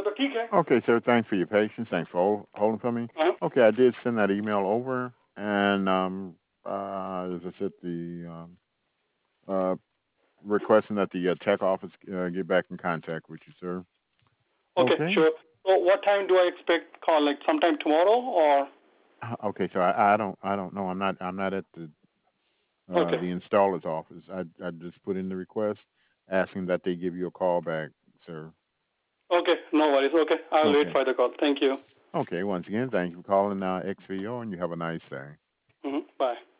तो ठीक है. Okay, sir. Thanks for your patience. Thanks for holding for me. हाँ. Okay, I did send that email over, and as I said, the uh, requesting that the tech office get back in contact with you, sir. Okay, Okay. sure. So what time do I expect call? Like sometime tomorrow or? Okay, so I don't know. I'm not at Okay. the installer's office. I just put in the request asking that they give you a call back, sir. Okay, no worries. Okay, I'll wait Okay. for the call. Thank you. Okay. Once again, thank you for calling XVO, and you have a nice day. Bye.